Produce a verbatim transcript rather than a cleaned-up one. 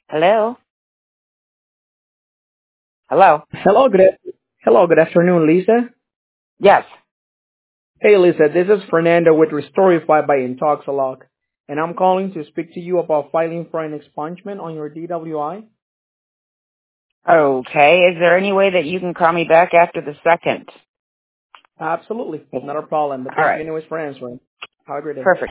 Hello? Hello? Hello, good a- hello, good afternoon, Lisa. Yes. Hey, Lisa, this is Fernando with Restorify by Intoxalog, and I'm calling to speak to you about filing for an expungement on your D W I. Okay. Is there any way that you can call me back after the second? Absolutely, not a problem. But All thank you right. anyways for answering. Have a great day. Perfect.